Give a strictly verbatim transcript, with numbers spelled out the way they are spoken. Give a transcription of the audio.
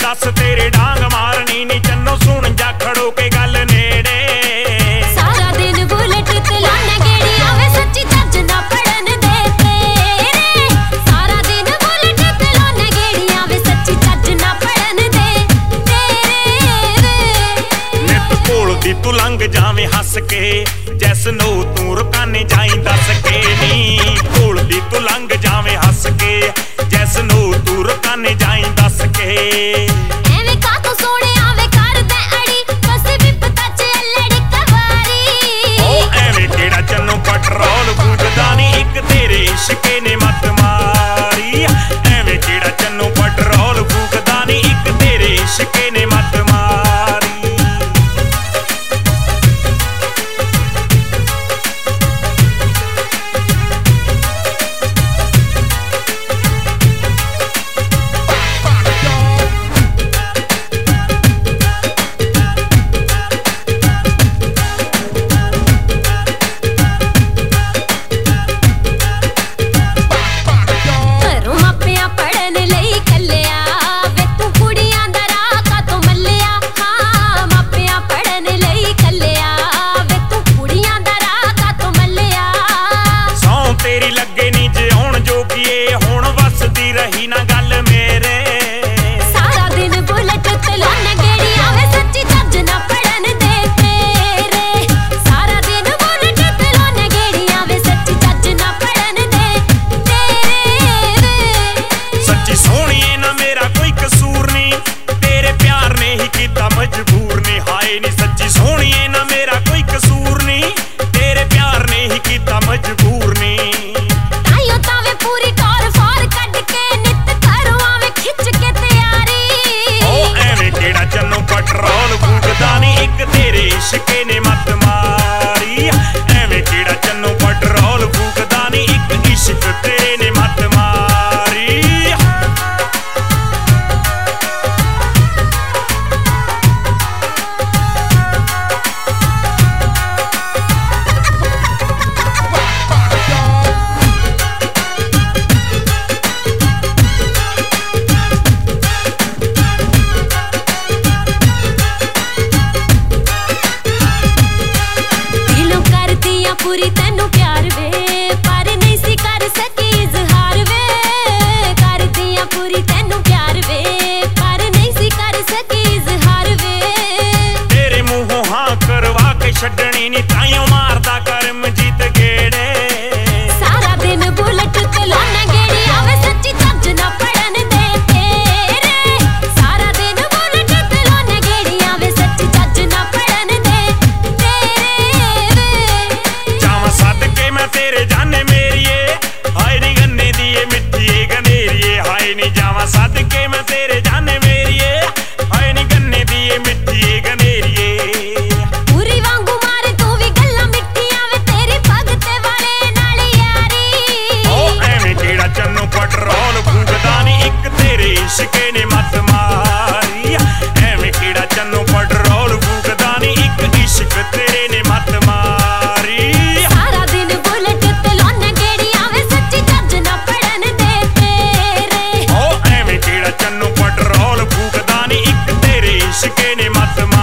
दस तेरे डांग मारनी नी चन्नो सुन जा खड़ो के गल नेड़े। सारा दिन बुलेट चलाने गेड़ी आवे सच्ची चज ना पड़न दे तेरे। सारा दिन बुलेट चलाने गेड़ी आवे सच्ची चज ना पड़न दे तेरे। नित कोल दी तू लंघ जावे हस के जैस नो तू रुकाने जाई दस के नी। कोल दी तू लंघ जावे हस के जैस नो तू रुकाने जाई दस के। एवे का तू सोने आवे कर दे अड़ी बस भी पता चल लड़ी कवारी। ओ एवे केड़ा चन्नो पेट्रोल फूकदा नी एक तेरे इश्के ने मत मारी। एवे केड़ा चन्नो पेट्रोल फूकदा नी एक तेरे इश्के ने मत मारी। मजबूर ने हाय नी सच्ची सोहणीए ना मेरा कोई कसूर नी तेरे प्यार ने ही कीता मजबूर नी। ताइयो तावे पूरी टौर फार कट के नित करो आवे खिच के तैयारी। ओ एवे केड़ा चन्नो पेट्रोल फूकदा नी एक तेरे इश्के ने मत मारी। एवे केड़ा चन्नो पेट्रोल फूकदा नी एक इश्क तेरे ने मत मारी। पूरी तेनू प्यार वे पर नहीं सी कर सकी इजहार वे। कर दिया पूरी तेनू प्यार वे पर नहीं सी कर सकी इजहार वे। तेरे मुंहों हाँ करवा के छड्डनी नी ताइयों मारदा करमजीत गेड़े। सारा दिन बुलेट चलाने गेड़ी आवे सच्ची चज ना पड़न दे तेरे। सारा दिन बुलेट चलाने गेड़ी आवे सच्ची चज ना पड़न दे तेरे। सदके मैं तेरे जाने मेरिए हाय नी गन्ने दिए मिट्टी गनेरिए। हाय नी जावा सदके मैं तेरे जाने मेरिए हाय नी गन्ने दिए मिट्टी गनेरिए। पूरी वांगू मारे तू भी गल्ला मिट्टी आवे तेरी भगते वाले नाल यारी। ओ एवें केड़ा चन्नो पेट्रोल फूकदा नी एक तेरे इश्के ने मत मारी। एवें केड़ा चन्नो पेट्रोल फूकदा नी एक इश्क तेरे ने मत मारी। चन्नो पेट्रोल फूकदा नी एक तेरे इश्के ने मत